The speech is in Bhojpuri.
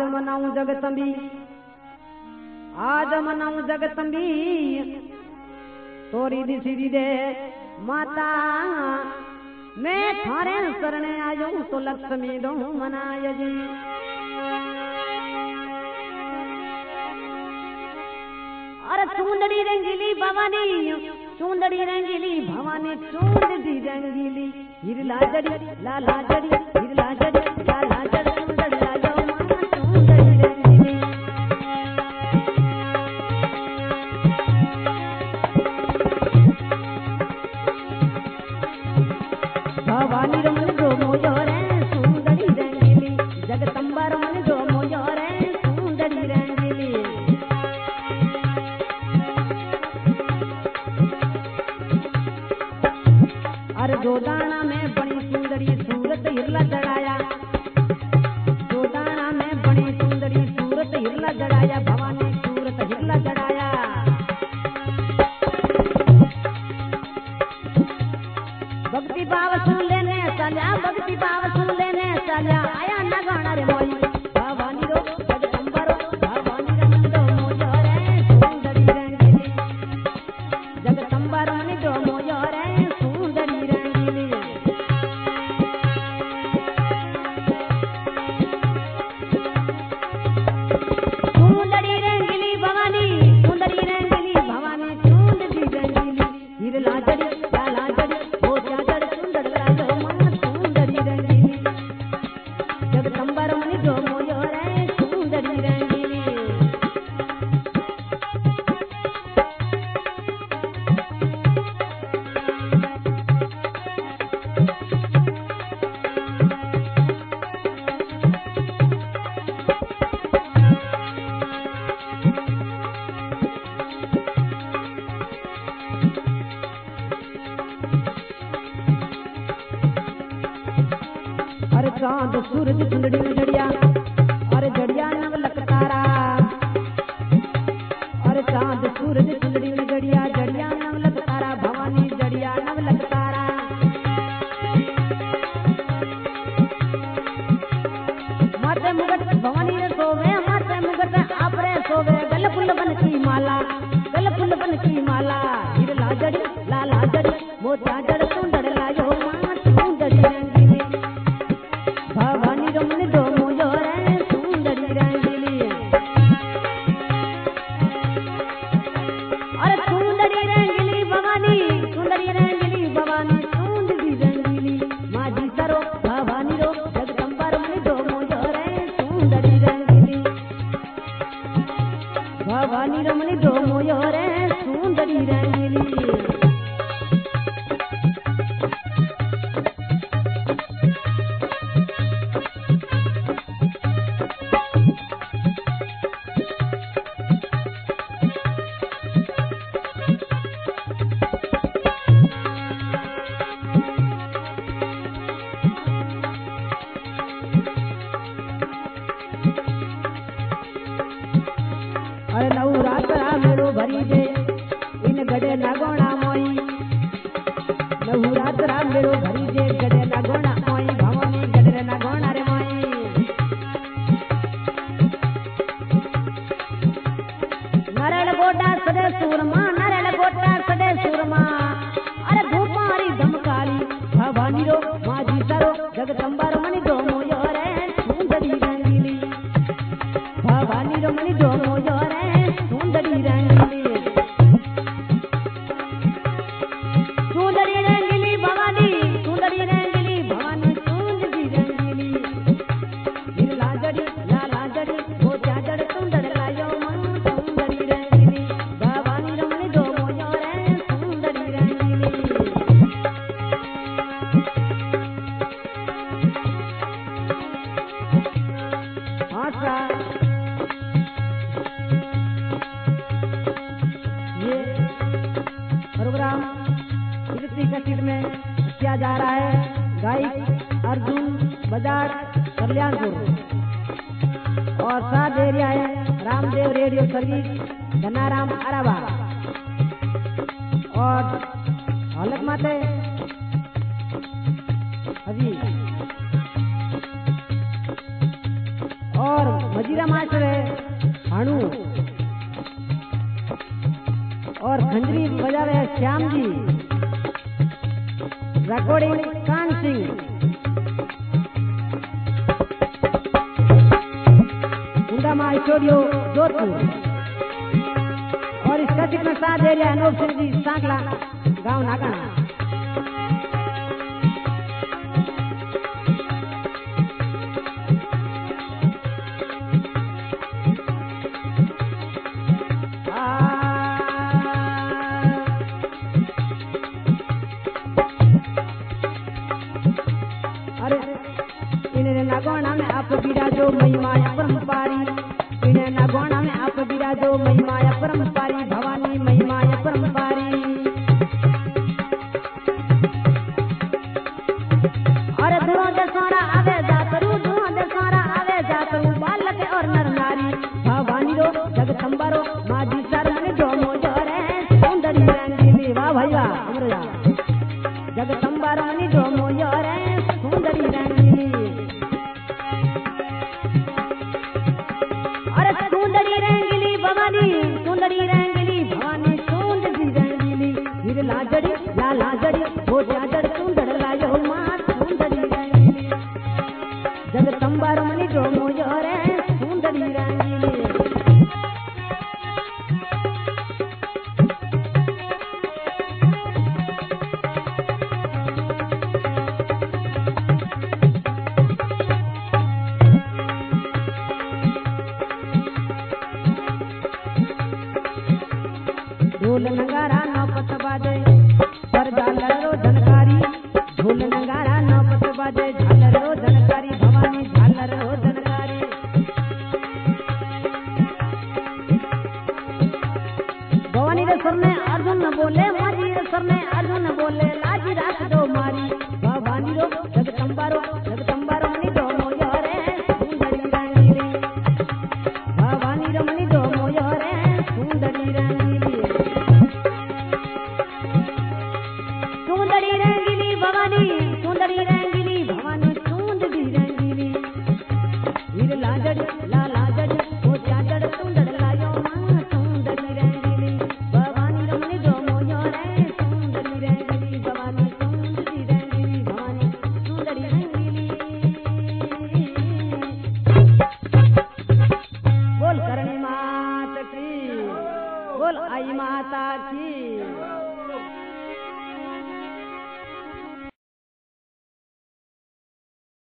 मनाऊं जगतंबी, आज मनाऊं जगतंबी, तोरी दिसी दे माता, मैं थारे शरणे आयो तो लक्ष्मी दो मनाय जी। अरे चूंदड़ी रंगीली भवानी, चूंदड़ी रंगीली भवानी, चूंदड़ी रंगीली, हिरला जड़ी लाला जड़ी, हिरला जड़ी लाला जड़ी, चूंदड़ी लायो मां चूंदड़ी रंगीली। भवानी रमन जो मोयो रे चूंदड़ी रंगीली, जगदम्बा रमन जो मोयो रे चूंदड़ी रंगीली। अरे जोदाना में बड़ी सुंदरी सूरत हिरला जड़ाया, जोदाना में बड़ी सुंदरी सूरत हिरला जड़ाया, भवानी सूरत हिरला जड़ाया। भक्ति भाव सुन लेने साल्या, भक्ति भाव सुन लेने साल्या, आया नगाना रे मोई भवानी रो जगदम्बा रो, भवानी रमन जो मोयो रे सुंदरी रंगीली, जगदम्बा रमन जो मोयो रे सुंदरी रंगीली। सुंदरी रंगीली भवानी, सुंदरी रंगीली भवानी, सुंदरी रंगीली, हिरला जड़ी लाला जड़ी, भोजा जड़ सुंदर लायो मां सुंदरी रंगीली, जगदम्बा रमन जो मोयो रे सुंदरी रंगीली। अरे चांद सूरज चुंदड़ी में जड़िया, अरे जड़िया नवलक तारा, अरे चांद सूरज चुंदड़ी में जड़िया, जड़िया नवलक तारा, भवानी जड़िया नवलक तारा। माथे मुगट भवानी रे सोवे, माथे मुगट आपरे सोवे, गल फुल बन की माला, गल फुल बन की माला, हिरला जड़ी लाला जड़ी, मोचा जड़ सुंदर लायो मां सुंदरी रंगीली, भवानी रमन जो मोयो रे सुंदरी रंगीली। अरे सुंदरी रंगीली भवानी, सुंदरी रंगीली भवानी, सुंदरी रंगीली, माजी सरो भवानी रो जगदम्बा रमन जो मोयो रे सुंदरी रंगीली, भवानी रमन जो मोयो रे सुंदरी रंगीली। अरे नवरात्रा मेरो भरी दे इन गडे नागोणा मोई, नवरात्रा मेरो भरी दे गडे नागोणा मोई, भवानी गडे नागोणा रे मोई। नरल गोटा सदे सूरमा, नरल गोटा सदे सूरमा, अरे धूपारी धमकाली, भवानी रो माजी सरो जगदम्बा रमन जो मोयो रे सुंदरी रंगीली, भवानी रमन जो मोयो रे सुंदरी रंगीली। सुंदरी रंगीली भवानी, सुंदरी रंगीली भवानी, सुंदरी रंगीली, हिरला जड़ी लाला जड़ी, भोजा जड़ सुंदर लायो मां सुंदरी रंगीली, भवानी रमन जो मोयो रे सुंदरी रंगीली। आशा ये प्रोग्राम कीर्ति कसीट में किया जा रहा है। गायक अर्जुन बजाज कल्याणपुर और साथ दे रहा है रामदेव रेडियो सर्विस धनाराम अराबा और हलक माते अभी और मजी वजीरा मास्टर है भानु और खंजरी बजा रहे हैं श्याम जी, रिकॉर्डिंग कान सिंह, गुंडामा स्टूडियो जोधपुर और इसका जितना साथ दे रहे अनूप सिंह जी सांकला गाँव नागाना। नगोणा में आप विराजो महिमा परम्पारी, इन्हें नगोणा में आप विराजो महिमा परम्पारी, भवानी महिमा परम्पारी। और धुआं दसारा आवे जातरू, धुआं दसारा आवे जातरू, बालक और नर नारी, भवानी रो जगदम्बा रो माजी शरण जो मोजो रे सुंदरी रंगीली। वाह भैया जगदम्बा रानी जो मोजो रे सुंदरी रंगीली। सुंदरी रंगीली भवानी सुंदरी रंगीली, हीर लाजड़ी ला लाजड़ी हो जाजड़ सुंदर लायो मां सुंदरी रंगीली, जगदम्बा रमणी जो मोयो रे सुंदरी रंगीली। ढोल नगारा नौपत बाजे पर झालर रो झनकारी, ढोल नगारा नौपत बाजे झालर रो झनकारी, भवानी झालर रो झनकारी। भवानी रे सुर में अर्जुन न बोले, मारी रे सुर में अर्जुन न बोले, लाजी रात दो मारी, भवानी रो जगदम्बा रो मनी दो मोयो रे सुंदरी रंगीली, भवानी रो मनी दो मोयो रे सुंदरी रंगीली। सुंदरी रंगीली भवानी सुंदरी रंगीली, हीर लाजड़ी ला लाजड़ी हो चाजड़ सुंदर लायो मां सुंदरी रंगीली, भवानी रमणी जो मोयो रे सुंदरी रंगीली, भवानी सुंदरी रंगीली, भवानी सुंदरी रंगीली। बोल करणी माता की, बोल आई माता की।